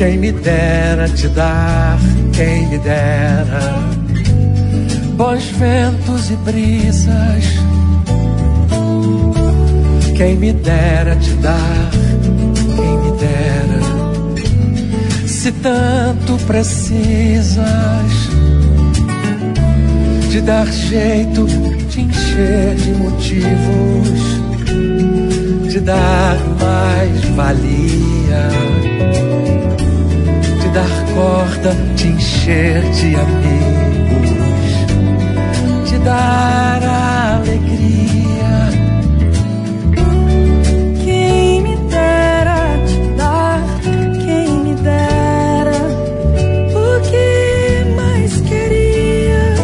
Quem me dera te dar, quem me dera bons ventos e brisas. Quem me dera te dar, quem me dera, se tanto precisas, de dar jeito, de encher de motivos, de dar mais valia, de dar corda, de encher de amigos, de dar alegria. Quem me dera te dar, quem me dera o que mais queria.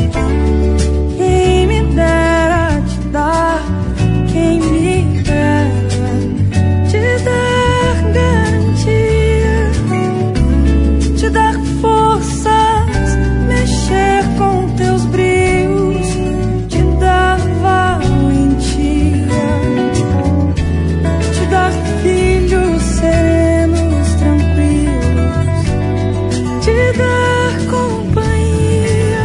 Quem me dera te dar, quem me dera te dar garantia, te dar forças, mexer com teus brios, te dar valentia, te dar filhos serenos, tranquilos, te dar companhia.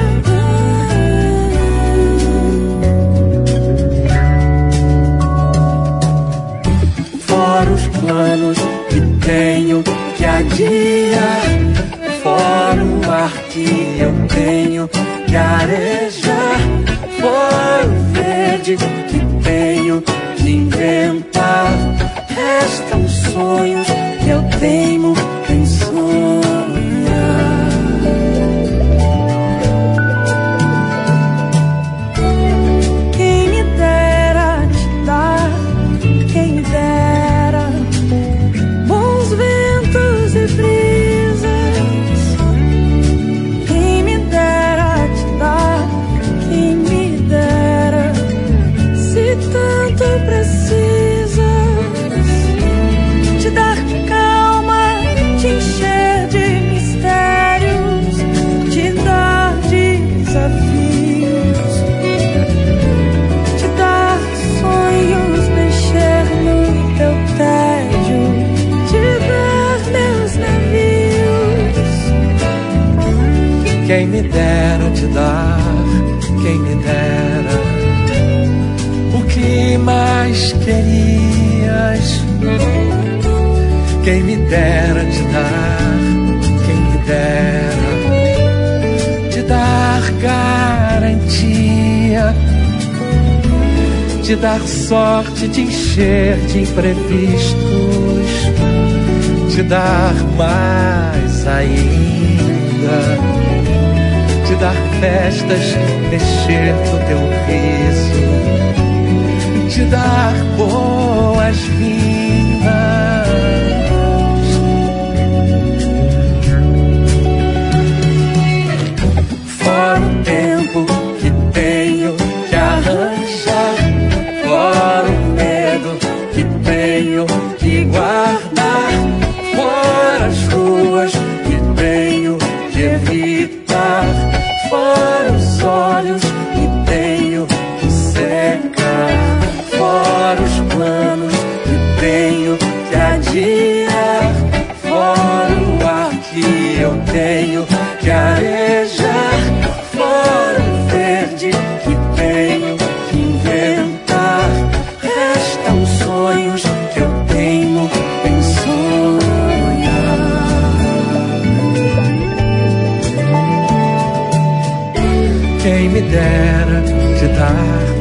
Fora os planos que tenho que adiar, fora o ar que eu tenho que arejar, fora o verde que tenho que inventar, restam sonhos que eu teimo em sonhar. Quem me dera te dar, quem me dera bons ventos e brisas. Quem me dera te dar, quem me dera, se tanto precisas, te dar calma, te encher de mistérios, te dar desafios, te dar sonhos, mexer no teu tédio, te dar meus navios. Quem me dera te dar, quem me dera o que mais querias. Quem me dera te dar, quem me dera te dar garantia, te dar sorte, de encher de imprevistos, te dar mais ainda, te dar festas, mexer no teu riso, te dar boas-vindas. Fora o tempo que tenho que arranjar, fora o medo que tenho que guardar, fora as ruas que tenho que evitar, fora os olhos que tenho que secar, fora os planos que tenho que adiar, fora o ar que eu tenho que arejar, fora o verde que tenho que inventar, restam sonhos que eu tenho em sonhar. Quem me dera te dar,